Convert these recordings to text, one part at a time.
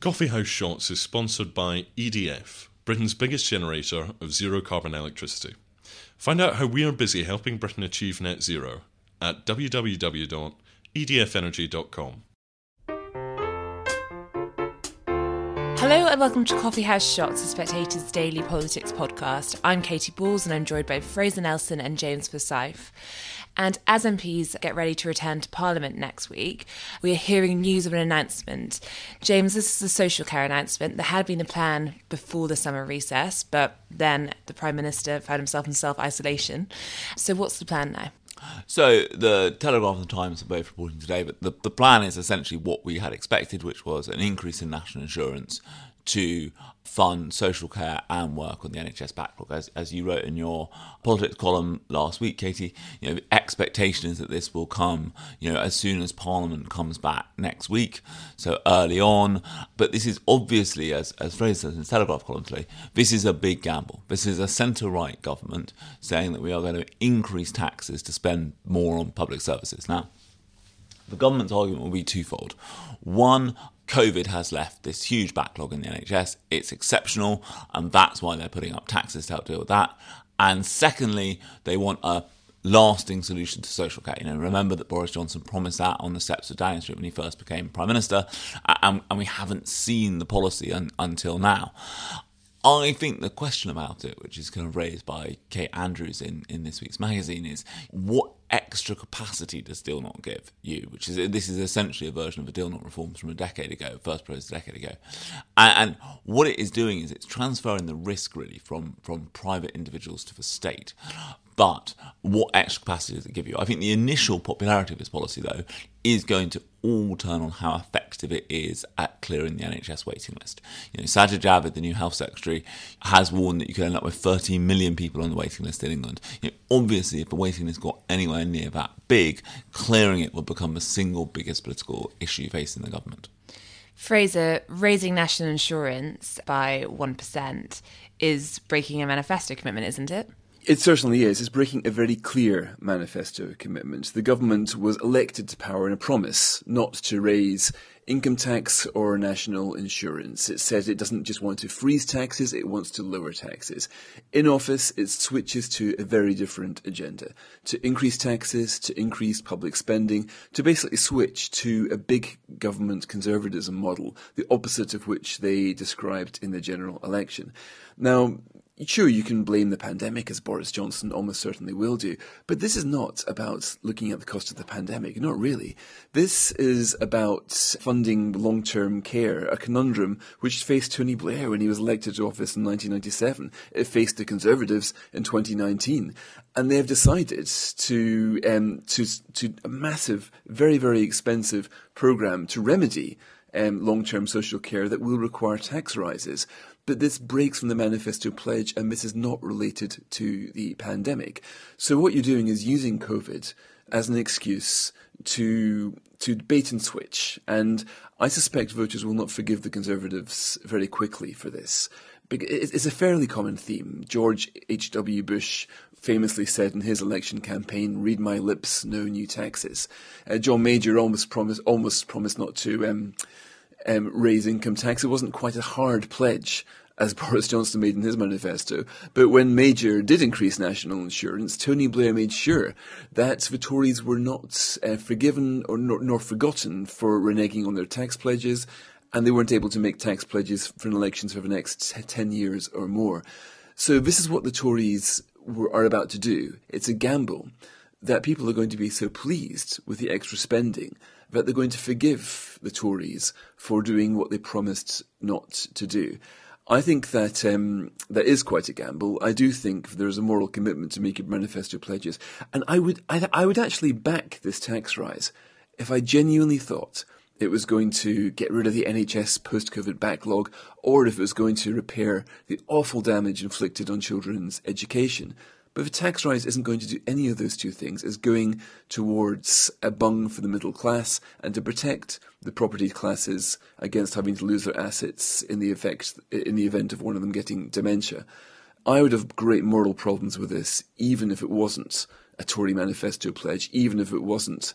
Coffee House Shots is sponsored by EDF, Britain's biggest generator of zero-carbon electricity. Find out how we are busy helping Britain achieve net zero at www.edfenergy.com. Hello and welcome to Coffee House Shots, the Spectator's daily politics podcast. I'm Katie Balls and I'm joined by Fraser Nelson and James Forsyth. And as MPs get ready to return to Parliament next week, we are hearing news of an announcement. James, this is a social care announcement. There had been a plan before the summer recess, but then the Prime Minister found himself in self-isolation. So what's the plan now? So the Telegraph and the Times are both reporting today, but the plan is essentially what we had expected, which was an increase in national insurance to fund social care and work on the NHS backlog. As you wrote in your politics column last week, Katie, the expectation is that this will come, as soon as Parliament comes back next week, so early on. But this is obviously, as Fraser says in his Telegraph column today, this is a big gamble. This is a centre-right government saying that we are going to increase taxes to spend more on public services. Now, the government's argument will be twofold. One, COVID has left this huge backlog in the NHS. It's exceptional, and that's why they're putting up taxes to help deal with that. And secondly, they want a lasting solution to social care. Remember that Boris Johnson promised that on the steps of Downing Street when he first became Prime Minister, and we haven't seen the policy until now. I think the question about it, which is kind of raised by Kate Andrews in this week's magazine, is what extra capacity does Deal Not give you? This is essentially a version of a Deal Not reforms from a decade ago, first proposed a decade ago. And what it is doing is it's transferring the risk really from private individuals to the state. But what extra capacity does it give you? I think the initial popularity of this policy, though, is going to all turn on how effective it is at clearing the NHS waiting list. Sajid Javid, the new health secretary, has warned that you could end up with 13 million people on the waiting list in England. Obviously, if the waiting list got anywhere near that big, clearing it will become the single biggest political issue facing the government. Fraser, raising national insurance by 1% is breaking a manifesto commitment, isn't it? It certainly is. It's breaking a very clear manifesto commitment. The government was elected to power in a promise not to raise income tax or national insurance. It says it doesn't just want to freeze taxes, it wants to lower taxes. In office, it switches to a very different agenda. To increase taxes, to increase public spending, to basically switch to a big government conservatism model, the opposite of which they described in the general election. Now, sure, you can blame the pandemic, as Boris Johnson almost certainly will do, but this is not about looking at the cost of the pandemic, not really. This is about funding long-term care, a conundrum which faced Tony Blair when he was elected to office in 1997. It faced the Conservatives in 2019. And they have decided to a massive, very, very expensive programme to remedy long-term social care that will require tax rises. But this breaks from the manifesto pledge, and this is not related to the pandemic. So what you're doing is using COVID as an excuse to bait and switch. And I suspect voters will not forgive the Conservatives very quickly for this. It's a fairly common theme. George H.W. Bush famously said in his election campaign, "Read my lips, no new taxes." John Major almost promised not to raise income tax. It wasn't quite a hard pledge, as Boris Johnson made in his manifesto. But when Major did increase national insurance, Tony Blair made sure that the Tories were not forgiven nor forgotten for reneging on their tax pledges, and they weren't able to make tax pledges for elections for the next 10 years or more. So this is what the Tories are about to do. It's a gamble that people are going to be so pleased with the extra spending that they're going to forgive the Tories for doing what they promised not to do. I think that that is quite a gamble. I do think there's a moral commitment to making manifesto pledges. And I would actually back this tax rise if I genuinely thought it was going to get rid of the NHS post-COVID backlog, or if it was going to repair the awful damage inflicted on children's education. But the tax rise isn't going to do any of those two things. It's going towards a bung for the middle class and to protect the property classes against having to lose their assets in the event of one of them getting dementia. I would have great moral problems with this, even if it wasn't a Tory manifesto pledge, even if it wasn't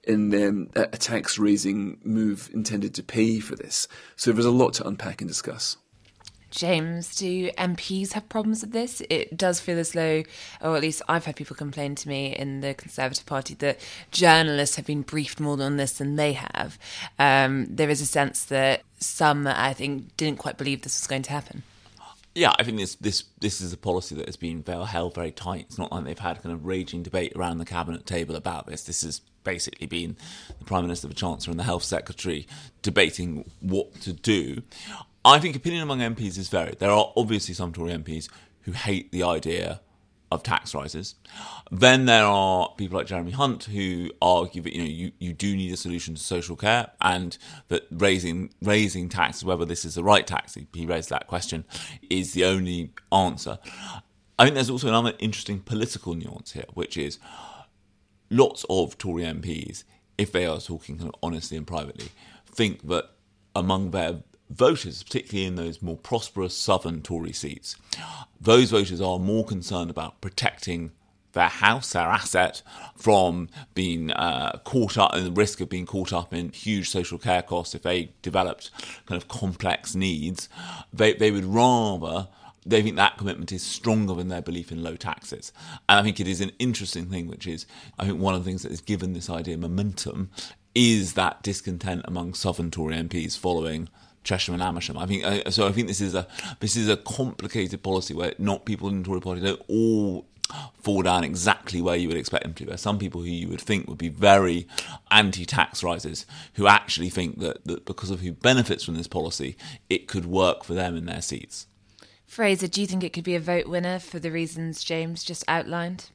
in a tax-raising move intended to pay for this. So there's a lot to unpack and discuss. James, do MPs have problems with this? It does feel as though, or at least I've had people complain to me in the Conservative Party, that journalists have been briefed more on this than they have. There is a sense that some, I think, didn't quite believe this was going to happen. Yeah, I think this is a policy that has been held very tight. It's not like they've had kind of raging debate around the cabinet table about this. This has basically been the Prime Minister, the Chancellor and the Health Secretary debating what to do. I think opinion among MPs is varied. There are obviously some Tory MPs who hate the idea of tax rises. Then there are people like Jeremy Hunt who argue that you do need a solution to social care, and that raising taxes, whether this is the right tax, he raised that question, is the only answer. I think there's also another interesting political nuance here, which is lots of Tory MPs, if they are talking kind of honestly and privately, think that among their voters, particularly in those more prosperous southern Tory seats, those voters are more concerned about protecting their house, their asset, from being caught up in the risk of being caught up in huge social care costs if they developed kind of complex needs. They would rather, they think that commitment is stronger than their belief in low taxes. And I think it is an interesting thing, which is, I think one of the things that has given this idea momentum is that discontent among southern Tory MPs following Chesham and Amersham. I think this is a complicated policy where not people in the Tory party don't all fall down exactly where you would expect them to. There are some people who you would think would be very anti-tax rises who actually think that because of who benefits from this policy, it could work for them in their seats. Fraser, do you think it could be a vote winner for the reasons James just outlined?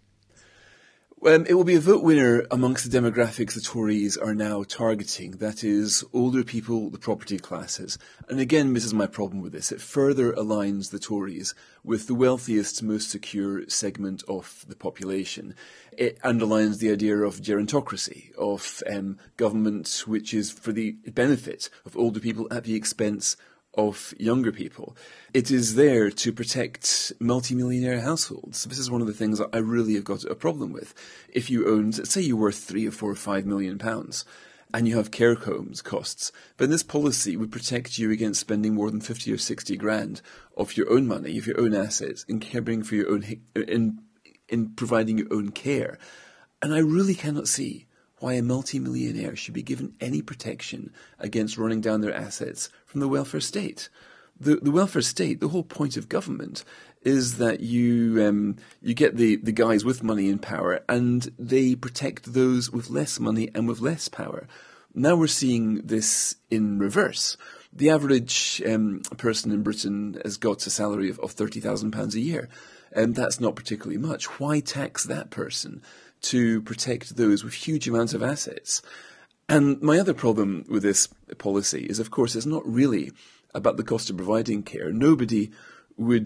It will be a vote winner amongst the demographics the Tories are now targeting. That is, older people, the property classes. And again, this is my problem with this. It further aligns the Tories with the wealthiest, most secure segment of the population. It underlines the idea of gerontocracy, of government which is for the benefit of older people at the expense of younger people. It is there to protect multimillionaire households. This is one of the things I really have got a problem with. If you owned, say you're worth 3 or 4 or 5 million pounds, and you have care homes costs, then this policy would protect you against spending more than 50 or 60 grand of your own money, of your own assets, in caring for your own, in providing your own care. And I really cannot see why a multimillionaire should be given any protection against running down their assets from the welfare state. The welfare state, the whole point of government, is that you get the guys with money and power, and they protect those with less money and with less power. Now we're seeing this in reverse. The average person in Britain has got a salary of £30,000 a year, and that's not particularly much. Why tax that person to protect those with huge amounts of assets? And my other problem with this policy is, of course, it's not really about the cost of providing care. Nobody would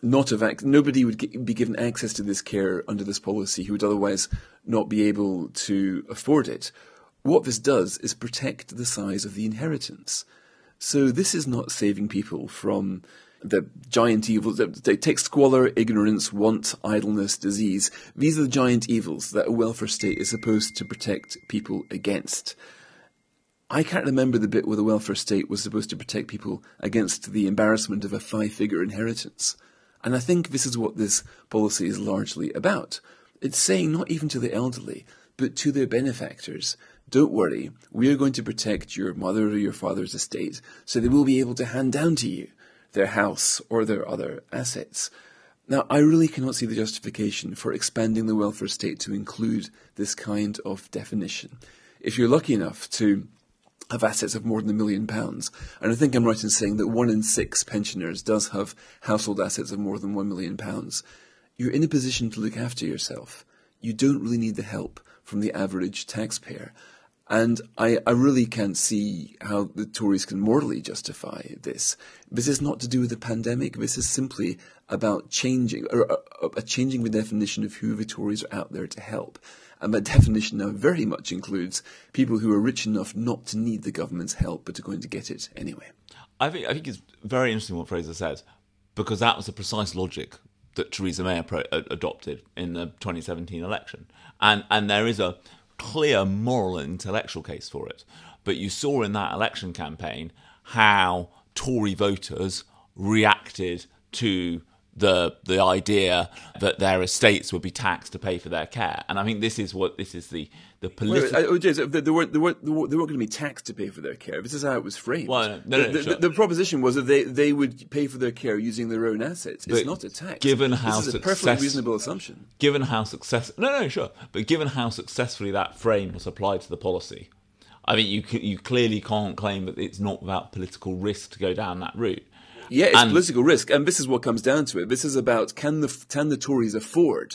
be given access to this care under this policy who would otherwise not be able to afford it. What this does is protect the size of the inheritance. So this is not saving people from the giant evils that take squalor, ignorance, want, idleness, disease. These are the giant evils that a welfare state is supposed to protect people against. I can't remember the bit where the welfare state was supposed to protect people against the embarrassment of a 5-figure inheritance. And I think this is what this policy is largely about. It's saying not even to the elderly, but to their benefactors, don't worry, we are going to protect your mother or your father's estate, so they will be able to hand down to you their house or their other assets. Now, I really cannot see the justification for expanding the welfare state to include this kind of definition. If you're lucky enough to have assets of more than £1 million, and I think I'm right in saying that 1 in 6 pensioners does have household assets of more than £1 million, you're in a position to look after yourself. You don't really need the help from the average taxpayer. And I really can't see how the Tories can morally justify this. This is not to do with the pandemic. This is simply about changing the definition of who the Tories are out there to help. And that definition now very much includes people who are rich enough not to need the government's help, but are going to get it anyway. I think it's very interesting what Fraser says, because that was the precise logic that Theresa May adopted in the 2017 election. And there is a clear moral and intellectual case for it. But you saw in that election campaign how Tory voters reacted to the idea that their estates would be taxed to pay for their care. And I think this is the political... James, they weren't going to be taxed to pay for their care. This is how it was framed. Well, the proposition was that they would pay for their care using their own assets. It's not a tax. Given how this is a perfectly reasonable assumption. Given how but given how successfully that frame was applied to the policy, I mean, you clearly can't claim that it's not without political risk to go down that route. Yeah, it's political risk, and this is what comes down to it. This is about can the Tories afford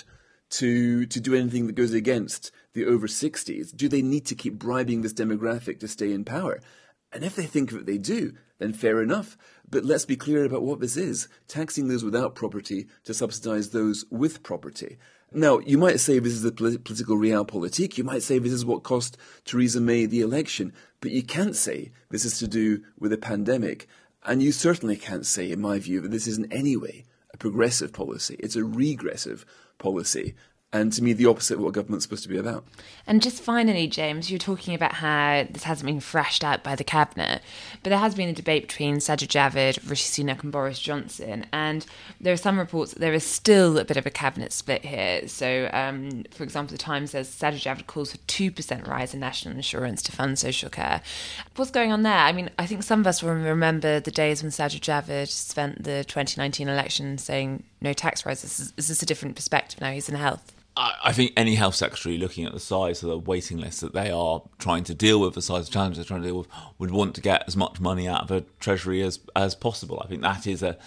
to do anything that goes against the over 60s? Do they need to keep bribing this demographic to stay in power? And if they think that they do, then fair enough. But let's be clear about what this is: taxing those without property to subsidise those with property. Now, you might say this is the political realpolitik. You might say this is what cost Theresa May the election. But you can't say this is to do with a pandemic. And you certainly can't say, in my view, that this is in any way a progressive policy. It's a regressive policy. And to me, the opposite of what government's supposed to be about. And just finally, James, you're talking about how this hasn't been thrashed out by the Cabinet, but there has been a debate between Sajid Javid, Rishi Sunak and Boris Johnson, and there are some reports that there is still a bit of a Cabinet split here. So, for example, The Times says Sajid Javid calls for 2% rise in national insurance to fund social care. What's going on there? I mean, I think some of us will remember the days when Sajid Javid spent the 2019 election saying no tax rises. Is this a different perspective now? He's in health. I think any health secretary looking at the size of the waiting list that they are trying to deal with, the size of challenges they're trying to deal with, would want to get as much money out of a treasury as possible. I think that is a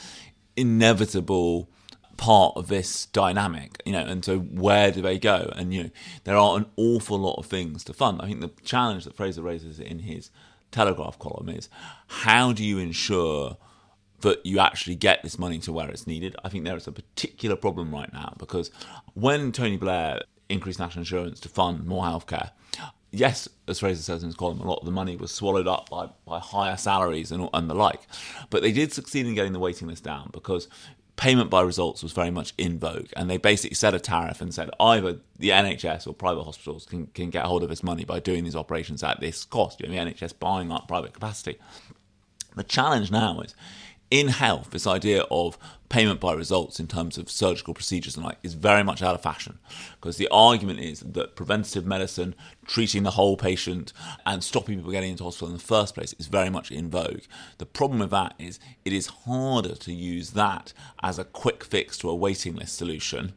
inevitable part of this dynamic, and so where do they go? And, there are an awful lot of things to fund. I think the challenge that Fraser raises in his Telegraph column is, how do you ensure that you actually get this money to where it's needed? I think there is a particular problem right now, because when Tony Blair increased national insurance to fund more healthcare, yes, as Fraser says in his column, a lot of the money was swallowed up by higher salaries and the like. But they did succeed in getting the waiting list down, because payment by results was very much in vogue, and they basically set a tariff and said either the NHS or private hospitals can get hold of this money by doing these operations at this cost. The NHS buying up private capacity. The challenge now is, in health, this idea of payment by results in terms of surgical procedures and like is very much out of fashion, because the argument is that preventative medicine, treating the whole patient and stopping people getting into hospital in the first place, is very much in vogue. The problem with that is it is harder to use that as a quick fix to a waiting list solution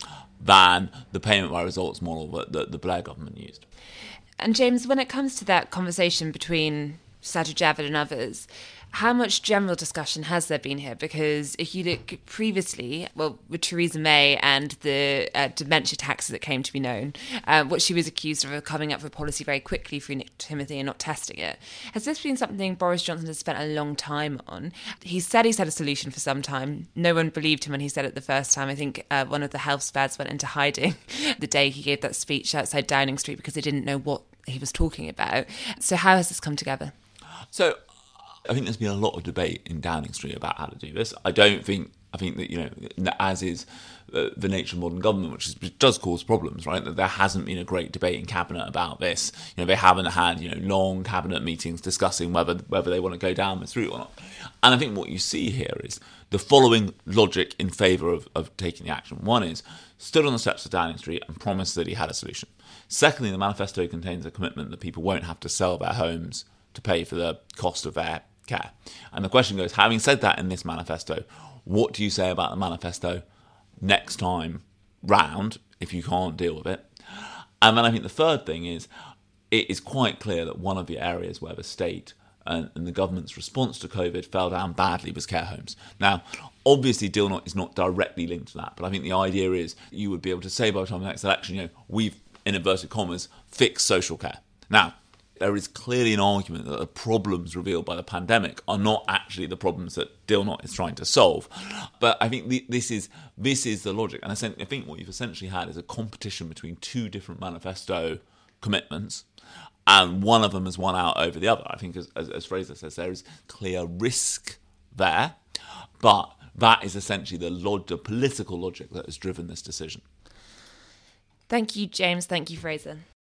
than the payment by results model that the Blair government used. And James, when it comes to that conversation between Sajid Javid and others, how much general discussion has there been here? Because if you look previously, with Theresa May and the dementia taxes that came to be known, what she was accused of coming up with a policy very quickly through Nick Timothy and not testing it. Has this been something Boris Johnson has spent a long time on? He said he's had a solution for some time. No one believed him when he said it the first time. I think one of the health spads went into hiding the day he gave that speech outside Downing Street because they didn't know what he was talking about. So how has this come together? So I think there's been a lot of debate in Downing Street about how to do this. I think that, as is the nature of modern government, which does cause problems, right? That there hasn't been a great debate in Cabinet about this. They haven't had long Cabinet meetings discussing whether they want to go down this route or not. And I think what you see here is the following logic in favour of taking the action. One is, stood on the steps of Downing Street and promised that he had a solution. Secondly, the manifesto contains a commitment that people won't have to sell their homes to pay for the cost of their care. And the question goes, having said that in this manifesto, what do you say about the manifesto next time round if you can't deal with it? And then I think the third thing is, it is quite clear that one of the areas where the state and the government's response to COVID fell down badly was care homes. Now, obviously, Deal Not is not directly linked to that, but I think the idea is you would be able to say by the time of the next election, we've, in inverted commas, fixed social care. Now, there is clearly an argument that the problems revealed by the pandemic are not actually the problems that Deal Not is trying to solve. But I think this is the logic. And I think what you've essentially had is a competition between two different manifesto commitments, and one of them has won out over the other. I think, as Fraser says, there is clear risk there, but that is essentially the political logic that has driven this decision. Thank you, James. Thank you, Fraser.